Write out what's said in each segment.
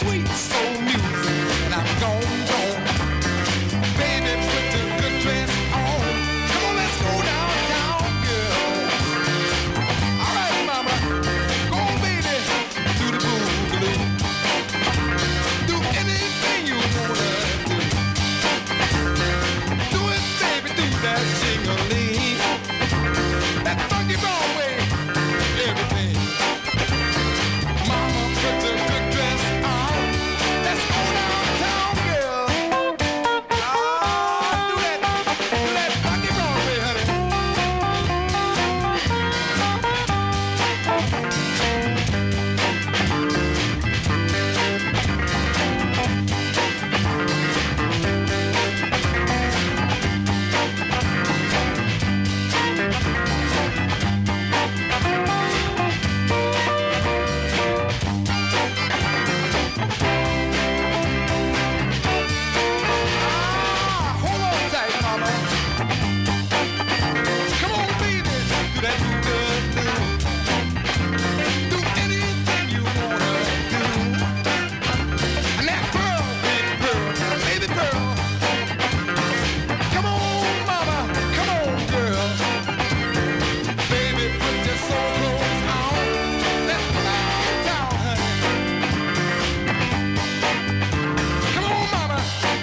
sweet soul music, and I'm gone. Baby, put the good dress on. Come on, let's go downtown, girl. All right, mama, go on, baby, do the boogaloo. Do anything you wanna do. Do it, baby, do that sing-a-ling. That funky Broadway, everything. Mama, put the good dress on. Let's go downtown, girl. Ah, do that funky Broadway, honey. Hold on tight, mama. Come on, baby, do that boogaloo. Do anything you wanna do. And that pearl, baby pearl. Come on, mama, come on, girl. Baby, put your soul clothes on. Let's go downtown, honey. Come on, mama.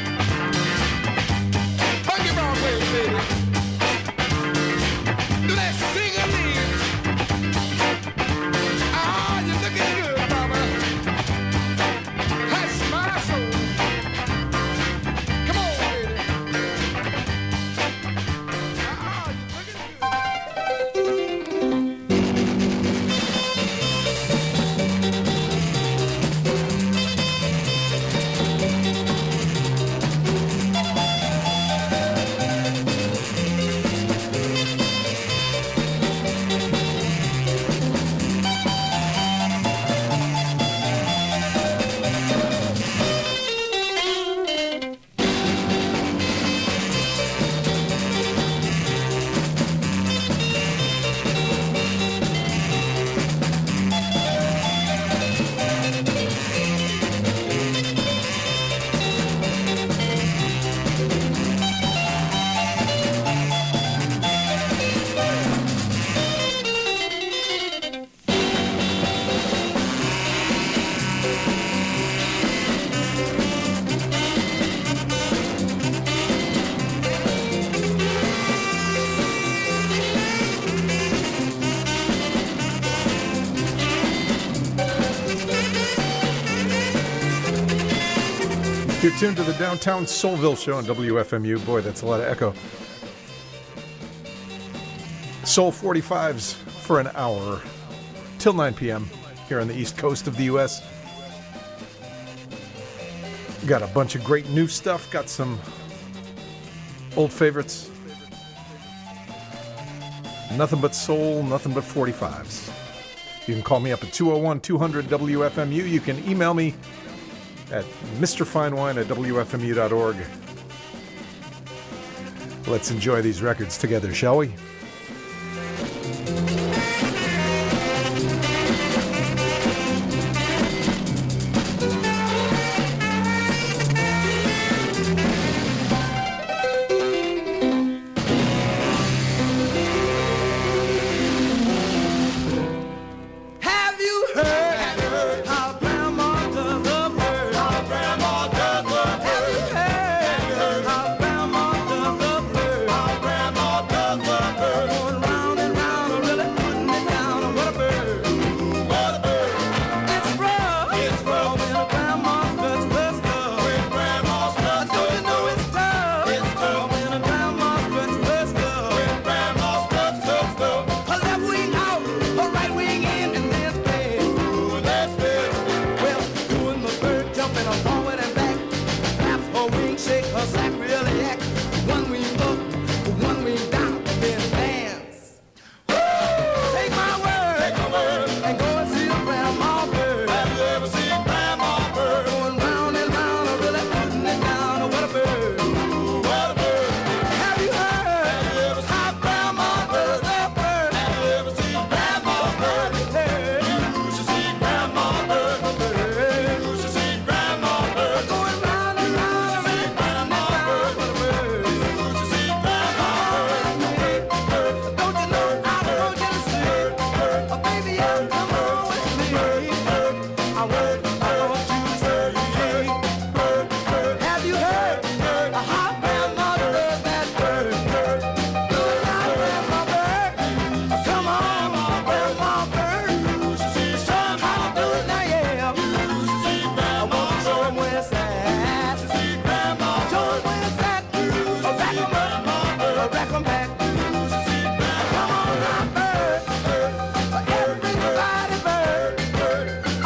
Funky Broadway, baby. Do that sing-a-ling. Ah, you're looking good, mama. Hush my soul. Come on, baby. Ah, you're looking You're tuned to the Downtown Soulville Show on WFMU. Boy, that's a lot of echo. Soul 45s for an hour till 9 p.m. here on the East Coast of the U.S. Got a bunch of great new stuff. Got some old favorites. Nothing but soul, nothing but 45s. You can call me up at 201-200-WFMU. You can email me at mrfinewine@wfmu.org. Let's enjoy these records together, shall we? Have you heard how Grandma does the bird? How Grandma does the bird. Have you heard how Grandma does the bird? How Grandma does the bird. Going round and round, really putting it down. What a bird! What a bird! It's rough. It's rough when Grandma does the stuff. When Grandma does the stuff. Don't you know it's tough? It's tough when Grandma does the stuff. When Grandma does the stuff. Her left wing out, her right wing in, and then spin. Ooh, let's spin. Well, doing the bird jumping on forward and back. Claps her wings, shake her sack, really act. One wing up, one wing down, and then dance. Take my word, and go and see a Grandma bird. Have you ever seen Grandma bird? Going round and round, really putting it down. What a bird! What a bird! Have you heard how Grandma does the bird? Have you ever seen Grandma bird? You should see Grandma bird. You should see Grandma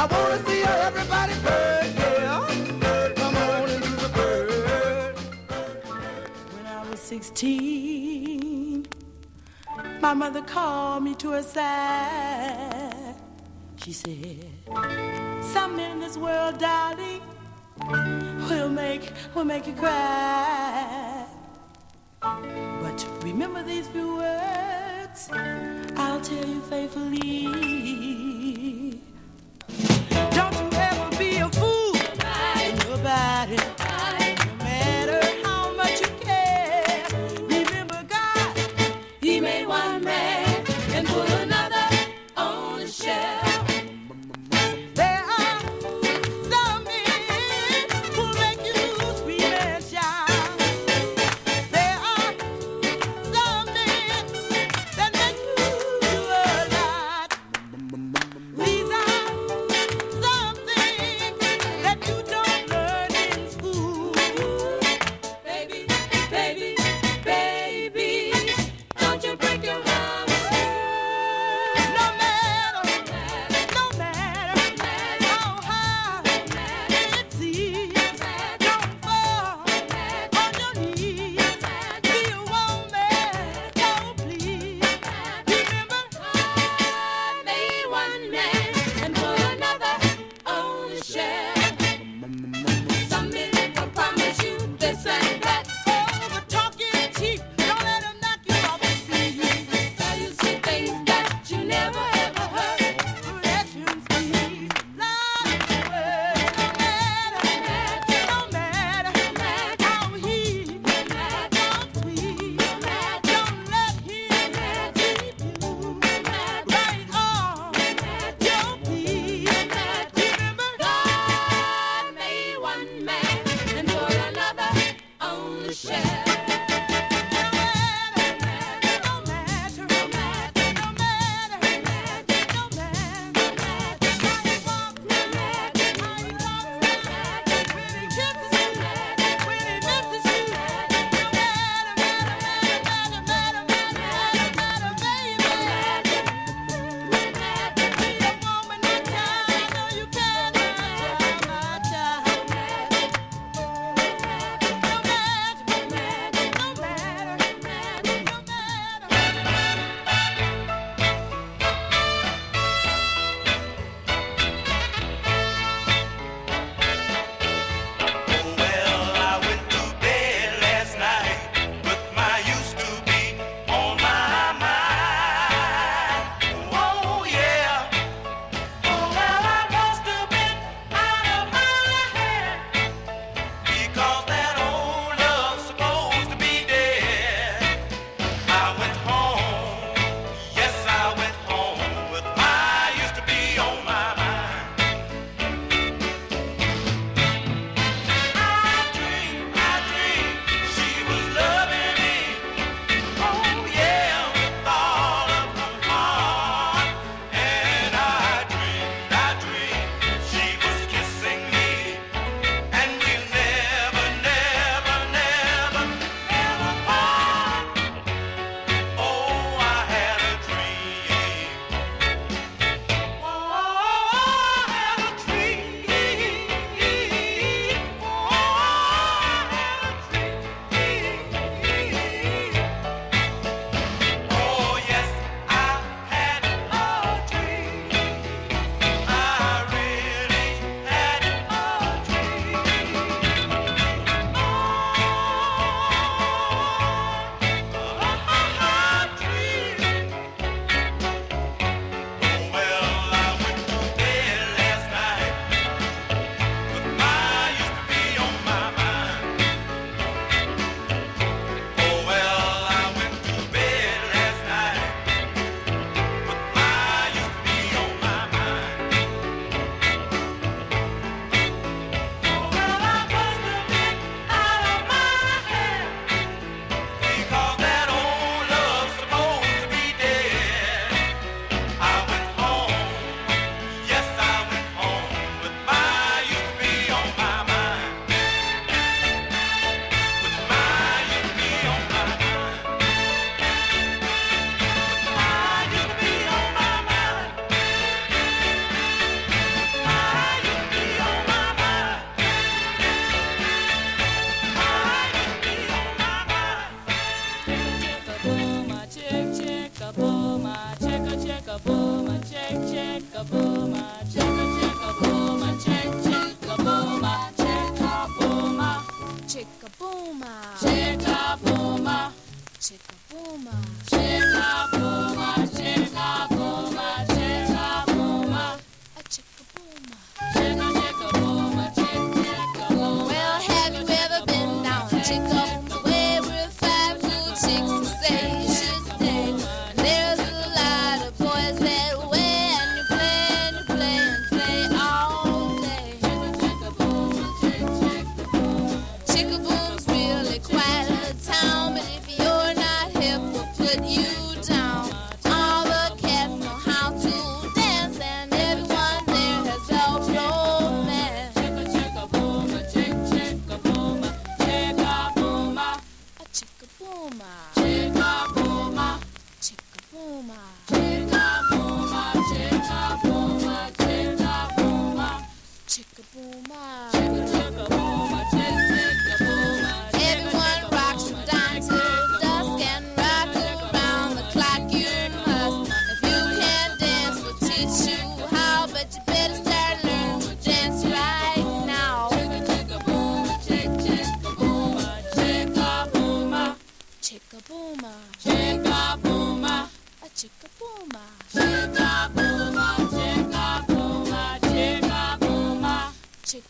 I wanna see everybody bird, yeah. Come on and do the bird. When I was 16, my mother called me to her side. She said, something in this world, darling, will make you cry. But remember these few words, I'll tell you faithfully. Don't you ever be a fool for nobody, no matter how much you care. Remember God, He made one man and put another on the shelf. There are some men who make you scream and shout. There are some men that make you do a lot.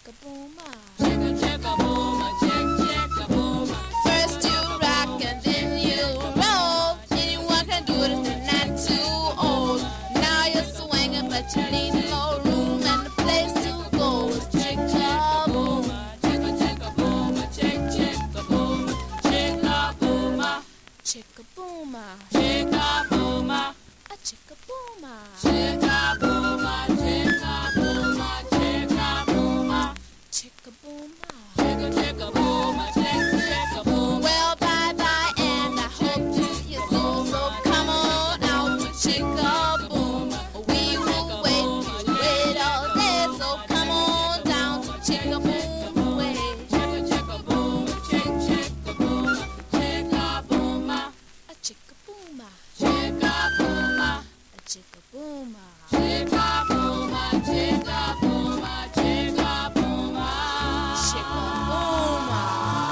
Chick-a-boom-a. Chick-a-chick-a-boom-a, chick-chick-a-boom-a. First you rock and then you roll. Anyone can do it if they're not too old. Now you're swinging but you need more room and the place to go is chick-a-boom-a. Chick-a-chick-a-boom-a, chick-chick-a-boom-a. Chick-a-boom-a. Chick-a-boom-a. Chick-a-boom-a. A chick-a-boom-a. Chick-a-boom-a. Chick-a-boom-a. Chick-a-boom-a. Chick-a-boom-a. Chick-a-chick-a-boom-a. Chick-chick-a-boom-a. Well, bye-bye, and I hope to see you soon. So come on out to Chick-a-boom. We will wait all day. So come on down to Chick-a-boom way. Chick-a-chick-a-boom. Chick-chick-a-boom. Chick-a-boom-a. A chick-a-boom-a. Chick-a-boom-a. A chick-a-boom-a. Chick-a-boom-a. Chick-a-boom-a. Chick-a-boom-a. Chick-a-boom-a.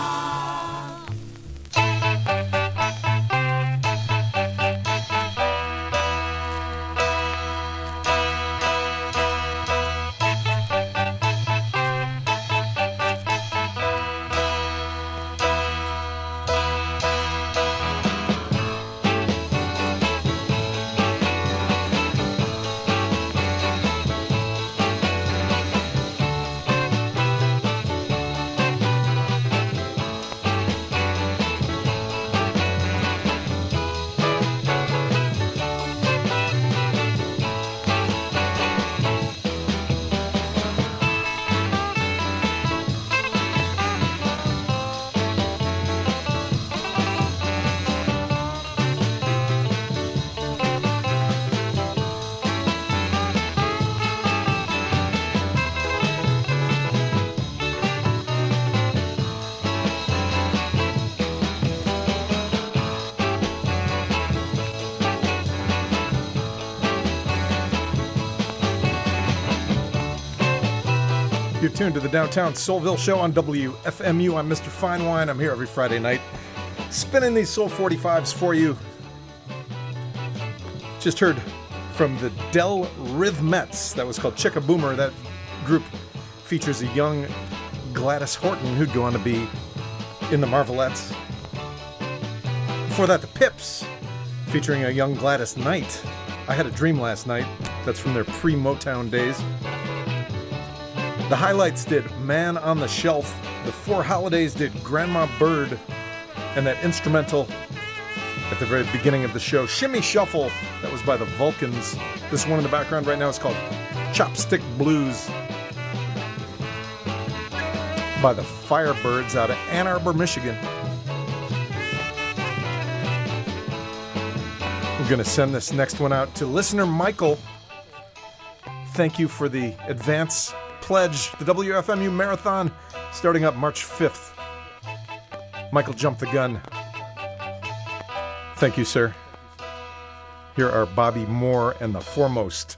You're tuned to the Downtown Soulville Show on WFMU. I'm Mr. Fine Wine. I'm here every Friday night spinning these Soul 45s for you. Just heard from the Del Rhythmettes. That was called Chick-a-Boomer. That group features a young Gladys Horton who'd go on to be in the Marvelettes. Before that, the Pips featuring a young Gladys Knight. I Had a Dream Last Night. That's from their pre-Motown days. The Highlights did Man on the Shelf. The Four Holidays did Grandma Bird. And that instrumental at the very beginning of the show, Shimmy Shuffle, that was by the Vulcans. This one in the background right now is called Chopstick Blues by the Firebirds out of Ann Arbor, Michigan. We're going to send this next one out to listener Michael. Thank you for the advance pledge. The WFMU Marathon starting up March 5th. Michael jumped the gun. Thank you, sir. Here are Bobby Moore and the Foremost.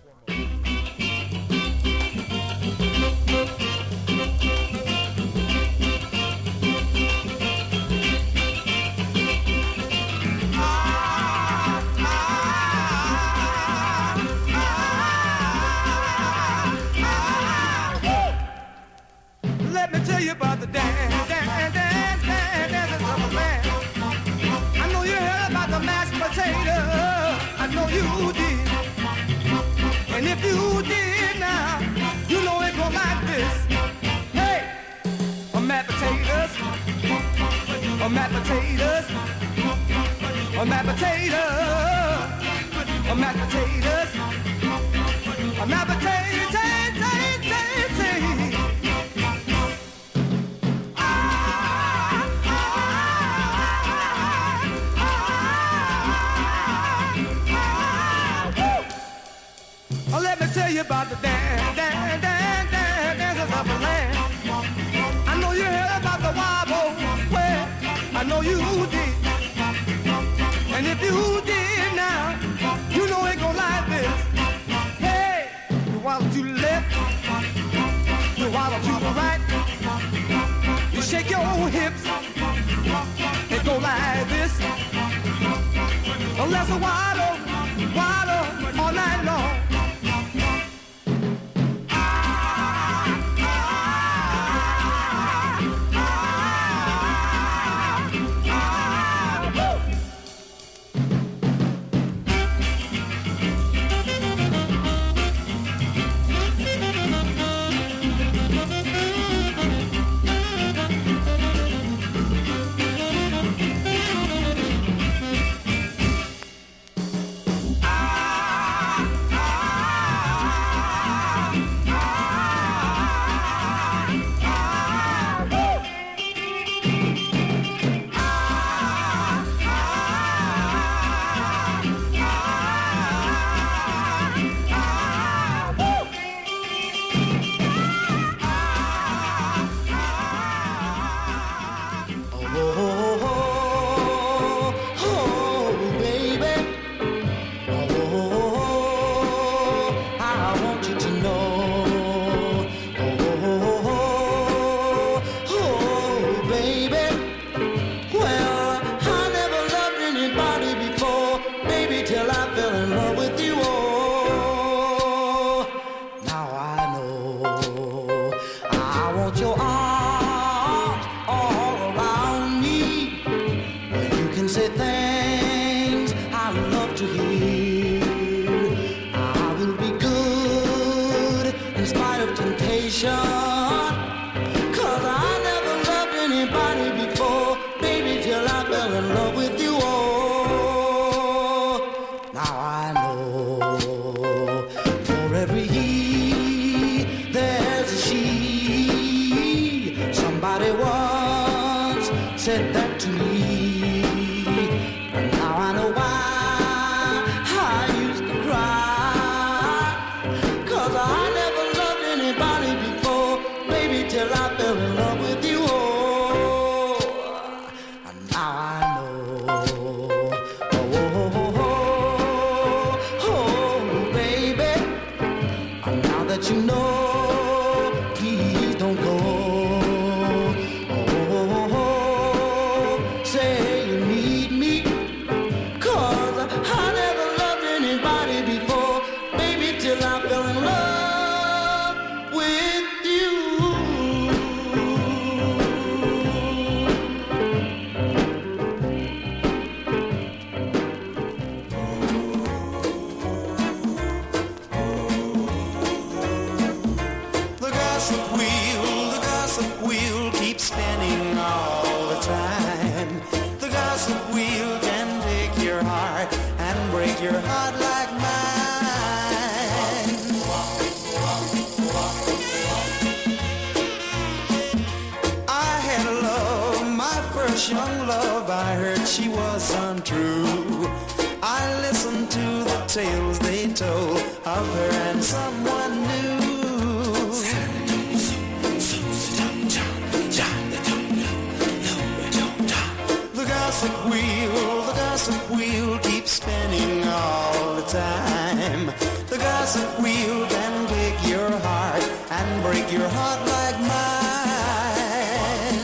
Let me tell you about the dances of a man. I know you heard about the mashed potato. I know you did. And if you did now, you know it go like this. Hey, mashed potatoes, mashed potatoes, mashed potatoes, mashed potatoes, mashed potatoes. Let me tell you about the dances of the land. I know you heard about the wobble. Well, I know you did. And if you did now, you know it go like this. Hey, you wobble to the left, you wobble to the right. You shake your hips and go like this. Unless a waddle all night long. temptation. 'Cause I never loved anybody before, baby, till I fell in love with you. Oh, now I know for every he there's a she. Somebody once said that to me. And now I know why I used to cry. 'Cause I never loved anybody before, baby, till I fell in love with you. Oh, and now I know. Oh, oh, oh, oh, oh, baby. And now that you know, please don't go. Oh, oh, oh, say you need me. 'Cause I never loved anybody before, baby, till I fell in love with you. The gossip wheel keeps spinning all the time. The gossip wheel can take your heart and break your heart like mine. I had a love, my first young love, I heard she was untrue. I listened to the tales they told of her and someone new. The gossip wheel keeps spinning all the time. The gossip wheel can take your heart and break your heart like mine.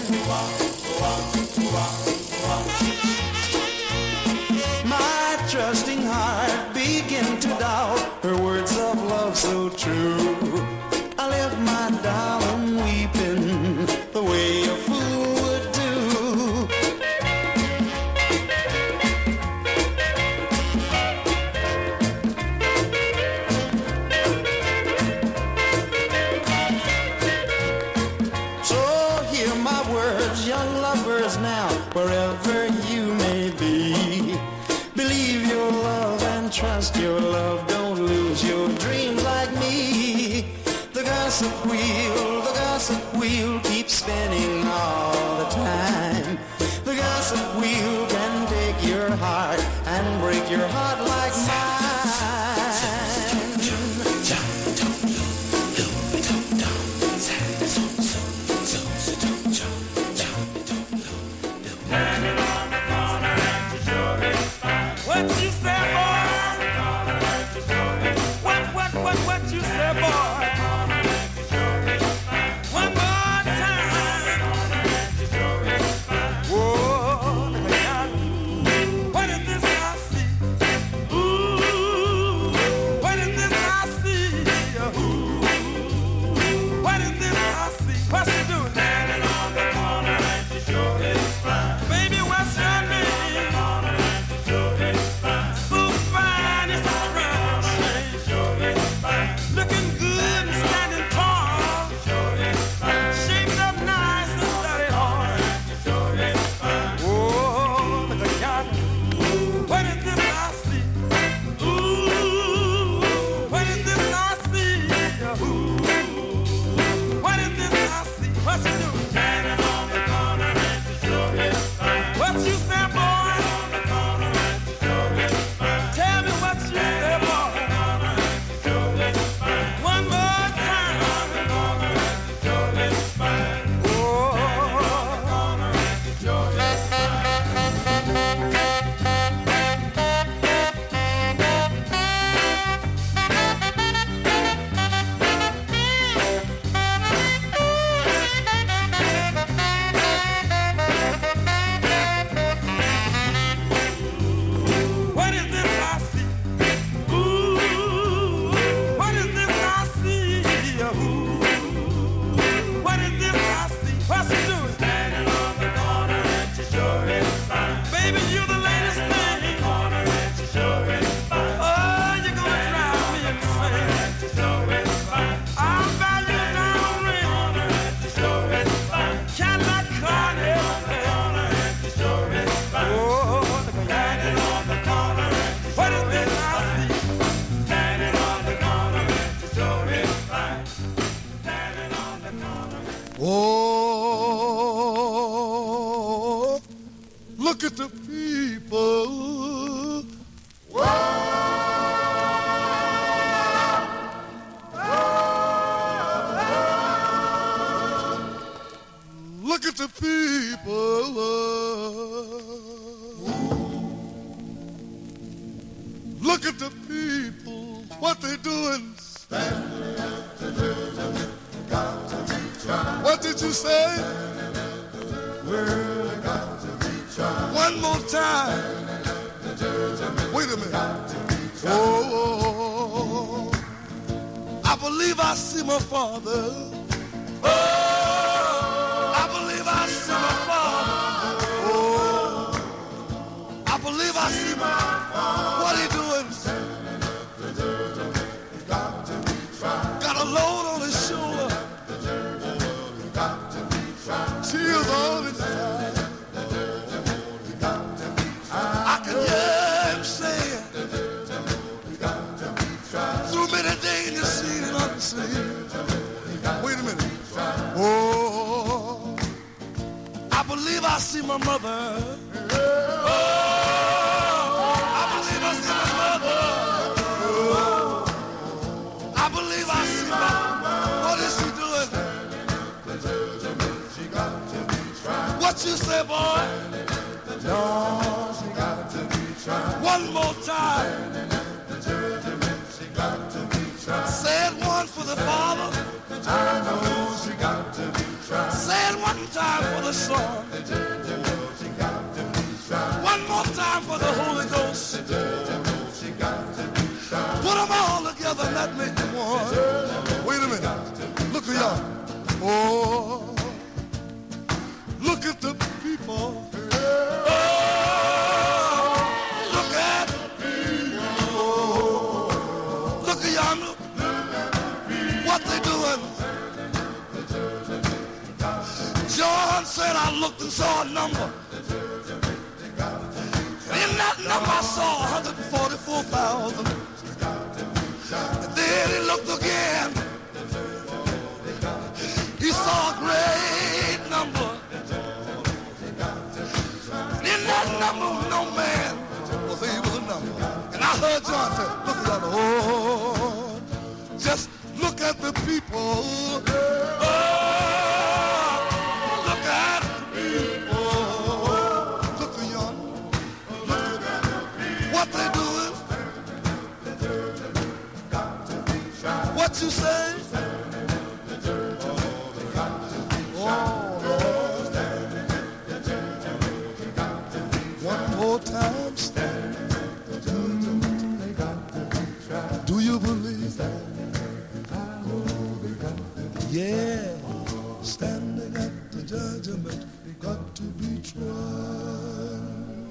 My trusting heart began to doubt her words of love so true. I left my darling weeping the way a fool would do. Young lovers now, wherever you may be, believe your love and trust your love. Don't lose your dreams like me. The gossip wheel keeps spinning all the time. The gossip wheel can take your heart and break your heart like mine. What you say, boy? What you say, boy? One more time. Whoa, what is this I see? Ooh, Oh, look at the people. Look at the people. Look at the people. What they doing? What did you say? One more time. Wait a minute. Oh, I believe I see my father. Oh, I believe I see my father. Oh, I believe I see my father. What he doing? Got a load on his shoulder. Tears on his eyes. I can hear him saying, through many dangers seen and unseen. Wait a minute. Oh, I believe I see my mother. Oh, I believe I see my mother. Oh, I believe I see my mother. What is she doing? What you say, boy? No, she got to be tried. One more time. She got to be tried. Say it one for the Father. I know she got to be tried. Say it one time for the Son. She got to be tried. One more time for the Holy Ghost. She got to be tried. Put them all together and that make them one. Wait a minute. Look at y'all. Oh, look at the people. Oh, look at the people. Oh, look at yonder. What they doing? John said I looked and saw a number. In that number I saw 144,000. And then he looked again. He saw a great number. And in that number, no man was able to number. And I heard John say, look at that. Oh, just look at the people. Oh, look at the people. Look at y'all. Look at what they doing. What you say? One more time, stand. Do you believe that? Yeah, standing at the judgment, got to be tried.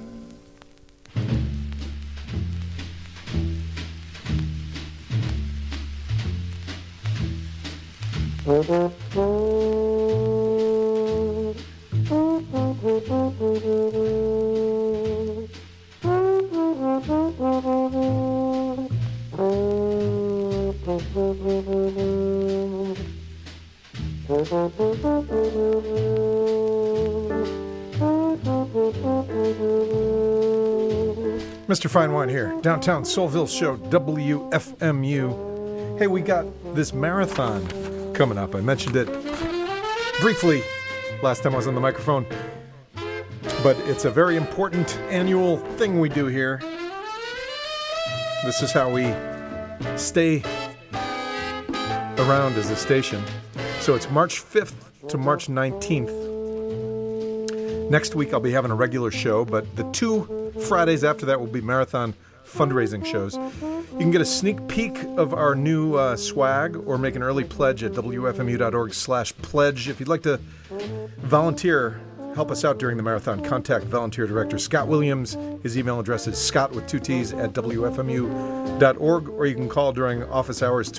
Mr. Fine Wine here, downtown Soulville Show, WFMU. Hey, we got this marathon coming up. I mentioned it briefly last time I was on the microphone, but it's a very important annual thing we do here. This is how we stay around as a station. So it's March 5th to March 19th. Next week I'll be having a regular show, but the 2 Fridays after that will be marathon fundraising shows. You can get a sneak peek of our new swag or make an early pledge at wfmu.org/pledge. If you'd like to volunteer, help us out during the marathon, contact volunteer director Scott Williams. His email address is scott with 2 T's at wfmu.org, or you can call during office hours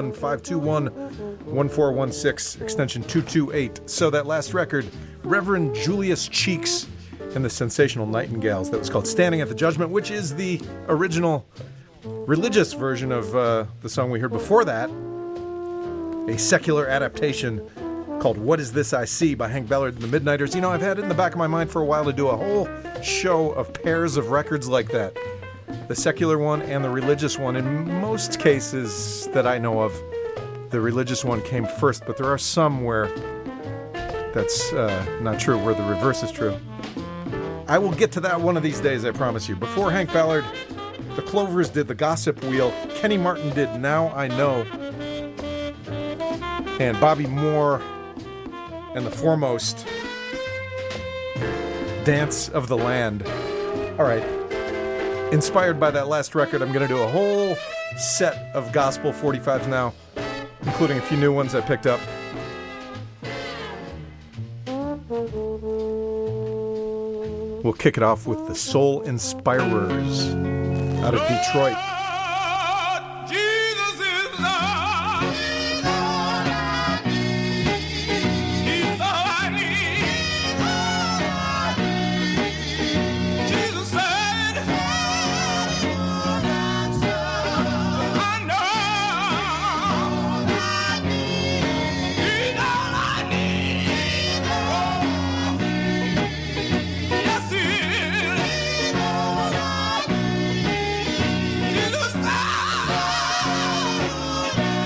201-521-1416, extension 228. So that last record, Reverend Julius Cheeks and the Sensational Nightingales, that was called Standing at the Judgment, which is the original religious version of the song we heard before that, a secular adaptation called What Is This I See by Hank Ballard and the Midnighters. You know, I've had it in the back of my mind for a while to do a whole show of pairs of records like that. The secular one and the religious one. In most cases that I know of, the religious one came first, but there are some where that's not true, where the reverse is true. I will get to that one of these days, I promise you. Before Hank Ballard, the Clovers did The Gossip Wheel. Kenny Martin did Now I Know. And Bobby Moore and the Foremost, Dance of the Land. All right. Inspired by that last record, I'm going to do a whole set of gospel 45s now, including a few new ones I picked up. We'll kick it off with the Soul Inspirers out of Detroit. Jesus is Lord. He's all I need. Jesus said, I know He's all I need. Yes, He is. Jesus said,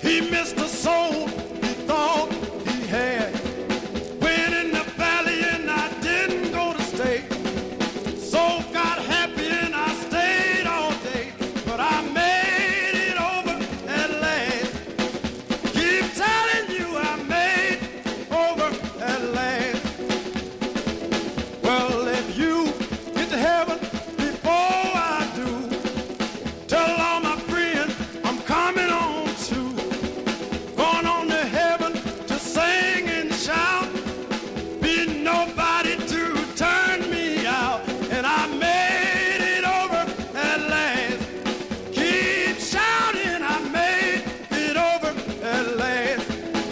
He missed the soul he thought he had. Went in the valley and I didn't go to stay. So got happy and I stayed all day. But I made it over at last. Keep telling you I made over at last. Well, if you get to heaven before I do, tell all my friends I'm coming on too. Going on to heaven to sing and shout. Be nobody to turn me out. And I made it over at last. Keep shouting, I made it over at last.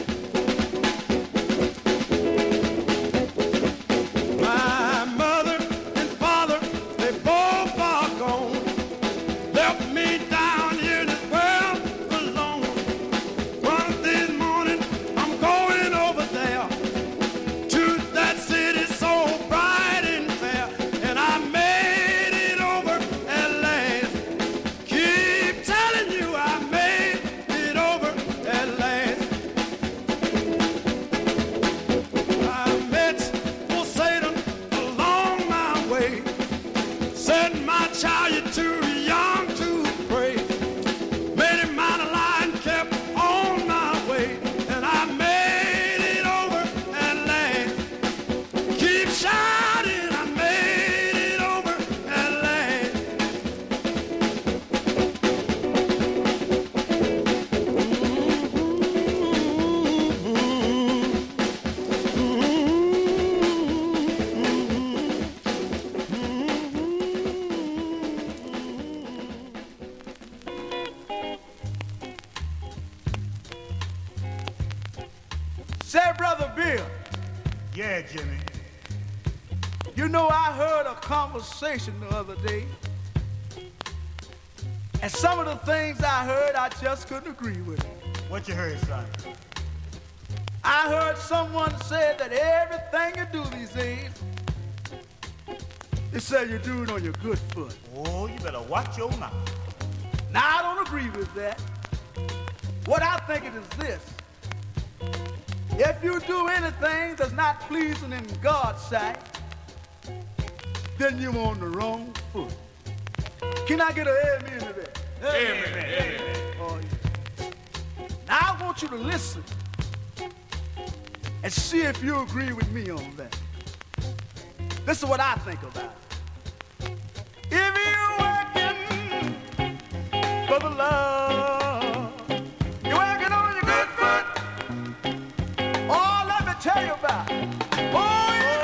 My mother and father, they both are gone. Left me down here in this world alone. One this morning, I'm going over there to that city so bright and fair. And I made it over at last. Keep telling you I made it over at last. I met old Satan along my way. Said, my child, you're too young to pray. Made him out of line, kept on my way. And I made it over at last. Keep shouting, I made it over at last. Say, Brother Bill, Yeah, Jimmy. you know I heard a conversation the other day. And some of the things I heard, I just couldn't agree with. What you heard, son? I heard someone say that everything you do these days, they say you do it on your good foot. Oh, you better watch your mouth. Now, I don't agree with that. What I think it is this. If you do anything that's not pleasing in God's sight, then you're on the wrong foot. Can I get an amen to that? Amen. Oh, yeah. Now, I want you to listen and see if you agree with me on that. This is what I think about it. If you're working for the Lord, you're working on your good foot. Oh, let me tell you about it. Oh, if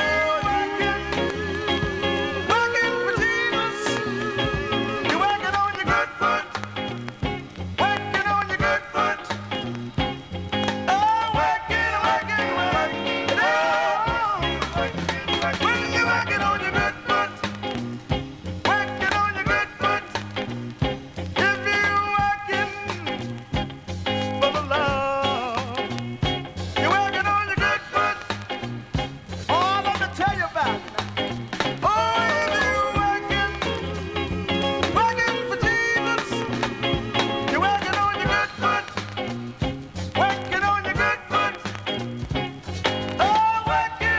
you're working for Jesus, you're working on your good foot. Working on your good foot. Oh, working. Oh, when you're working on your good foot. Working on your good foot. If you're working for the Lord, you're working on your good foot. Oh, let me tell you about it. Oh, if you're working for Jesus, you're working on your good foot. Working on your good foot. Oh, working.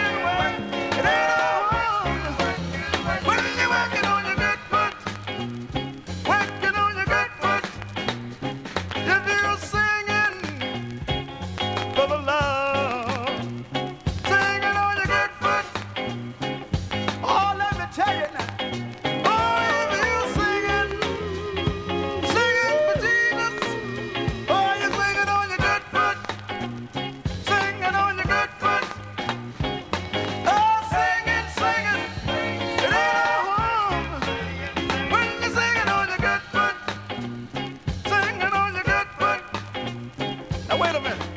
When you're working on your good foot, working on your good foot. If you're singing for the Lord, singing on your good foot. Oh, let me tell you now. Oh, if you're singing for Jesus. Oh, you're singing on your good foot. Singing on your good foot. Oh, singing. When you're singing on your good foot. Singing on your good foot. Now, wait a minute.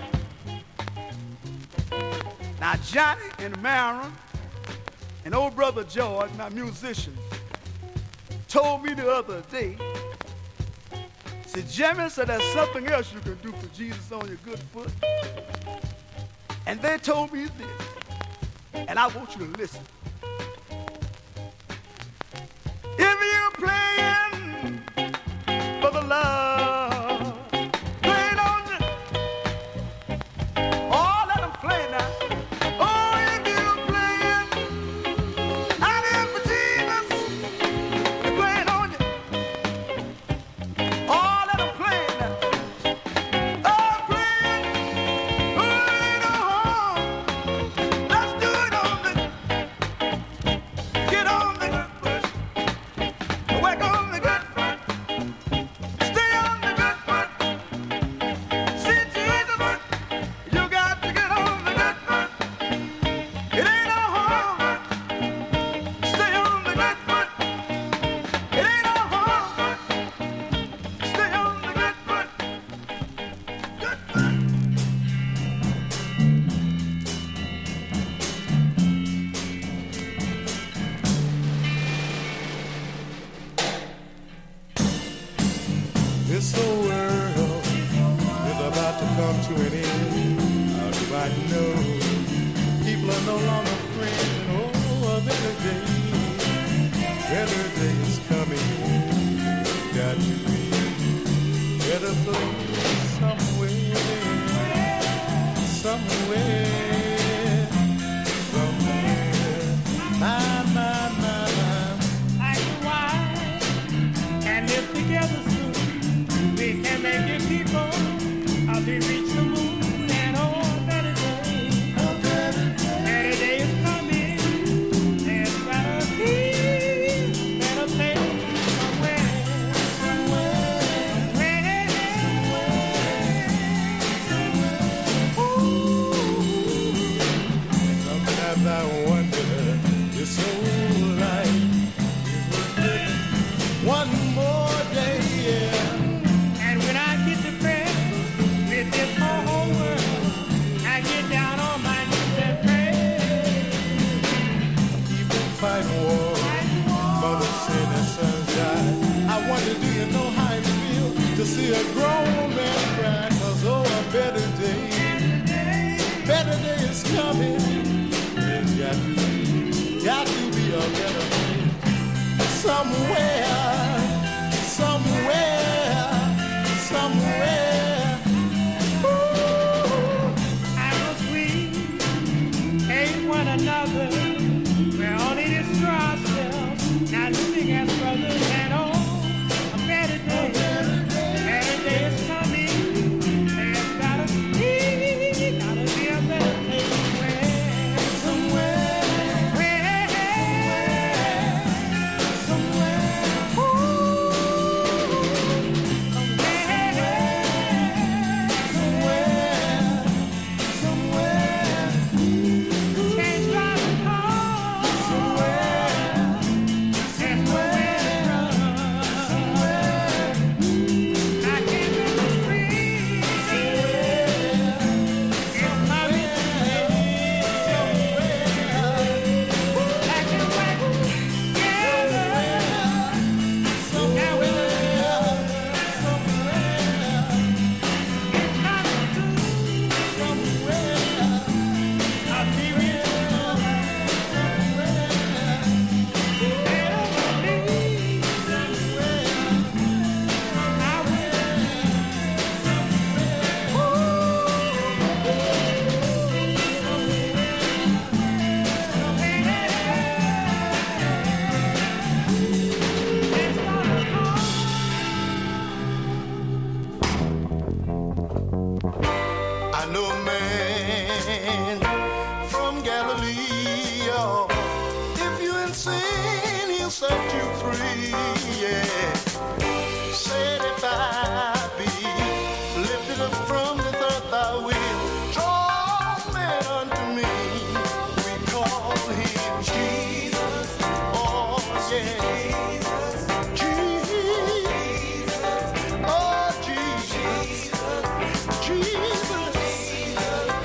Now, Johnny and Marilyn and old brother George, my musician, told me the other day, said, Jimmy, said there's something else you can do for Jesus on your good foot. And they told me this, and I want you to listen. If you're playing for the Lord, playing on come to an end? How do I know people are no longer friends? Oh, a better day is coming. Got to be better place somewhere, somewhere, somewhere. My. Like a wife and live together soon. We can make it people as we reach the moon and oh, better day is coming. There's gotta be better place somewhere, Sometimes I wonder this whole life is worth living one more day, yeah. and when I get depressed with this whole world, I get down on my knees and pray. People fight war, mothers say their sons die. I wonder, do you know how it feels to see a grown man cry? 'Cause oh, a better day is coming. There's got to be a better day somewhere, somewhere, somewhere. Ooh. I was we hate one another. We're only destroy ourselves, not living as brothers and oh, a better day is coming. There's gotta be a better day somewhere, somewhere. Change drive the car I can't be free. It's coming black and white together. Now we're it's coming somewhere. I'll be real I know a man from Galilee. Oh, if you insane, he'll set you free. Yeah, said if I be lifted up from this earth, I will draw men unto me. We call him Jesus. Oh yeah, Jesus. Oh Jesus. Jesus,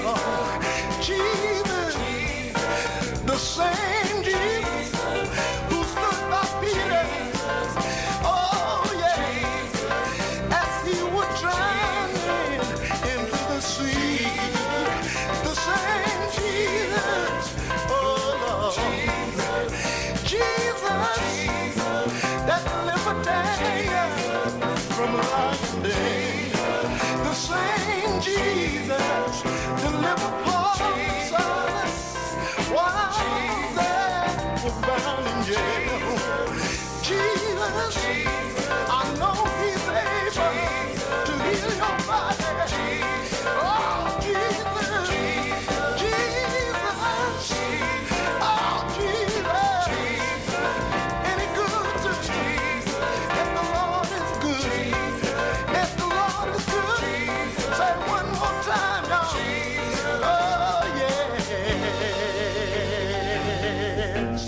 Jesus, the same Jesus who stood by Peter. Oh yeah, as he would drown into the sea. The same Jesus, oh Lord, Jesus, that delivered Daniel from lion day. The same Jesus delivered Paul and Silas while they were bound in jail. Jesus, I know He's able to heal your body. Oh, Jesus, Jesus, oh, Jesus, any good to me? If the Lord is good, if the Lord is good, say it one more time, y'all. Oh, yes.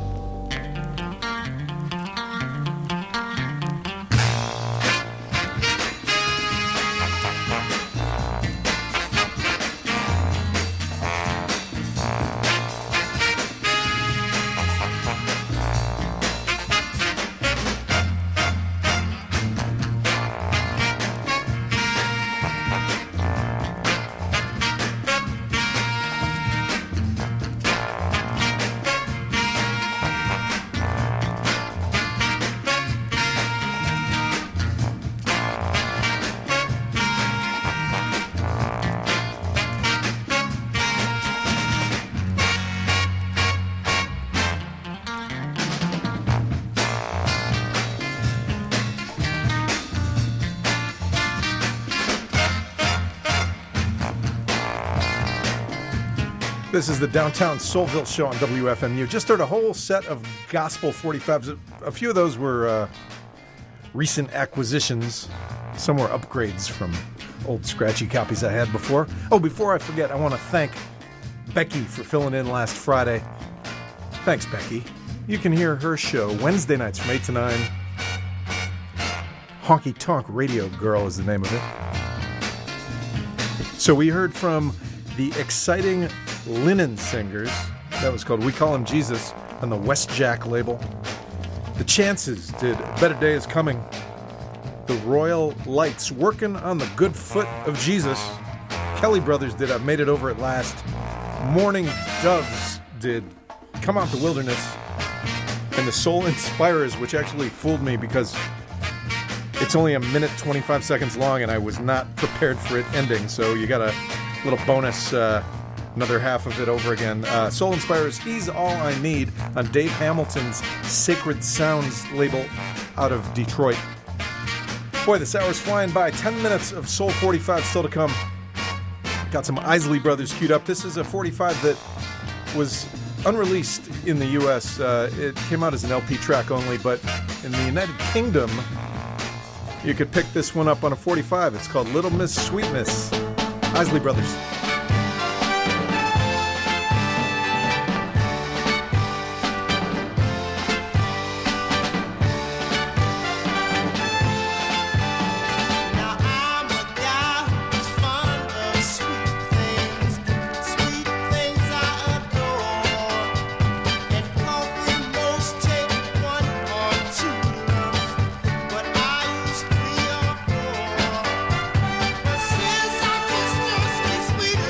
This is the Downtown Soulville Show on WFMU. Just heard a whole set of gospel 45s. A few of those were recent acquisitions. Some were upgrades from old scratchy copies I had before. Oh, before I forget, I want to thank Becky for filling in last Friday. Thanks, Becky. You can hear her show Wednesday nights from 8 to 9. Honky Tonk Radio Girl is the name of it. So we heard from the exciting Linen Singers. That was called We Call Him Jesus on the West Jack label. The Chances did A Better Day Is Coming. The Royal Lights, Working on the Good Foot of Jesus. Kelly Brothers did I've Made It Over at Last. Morning Doves did Come Out the Wilderness. And the Soul Inspirers, which actually fooled me because it's only a minute 25 seconds long and I was not prepared for it ending, so you got a little bonus, another half of it over again. Soul Inspirers, He's All I Need on Dave Hamilton's Sacred Sounds label out of Detroit. Boy, this hour's flying by. 10 minutes of Soul 45 still to come. Got some Isley Brothers queued up. This is a 45 that was unreleased in the U.S. It came out as an LP track only, but in the United Kingdom, you could pick this one up on a 45. It's called Little Miss Sweetness. Isley Brothers. Now I'm a guy who's fond of sweet things I adore. And coffee most take 1 or 2 lumps, but I use 3 or 4. But since I kissed her, sweet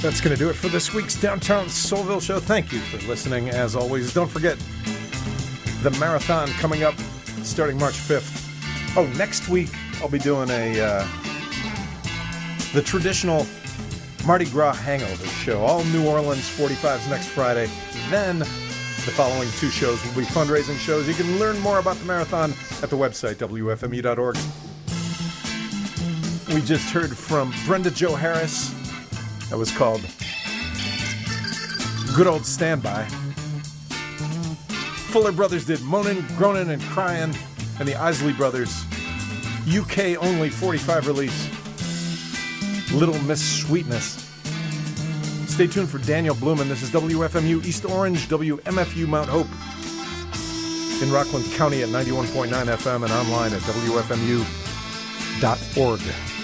That's going to do it for this week's Downtown Soulville show. Thank you for listening, as always. Don't forget the marathon coming up starting March 5th. Oh, next week I'll be doing the traditional Mardi Gras hangover show. All New Orleans 45s next Friday. Then the following two shows will be fundraising shows. You can learn more about the marathon at the website, wfmu.org. We just heard from Brenda Jo Harris. That was called Good Old Standby. Fuller Brothers did Moanin', Groanin', and Cryin', and the Isley Brothers, UK only 45 release, Little Miss Sweetness. Stay tuned for Daniel Blumen. This is WFMU East Orange, WMFU Mount Hope in Rockland County at 91.9 FM and online at WFMU.org.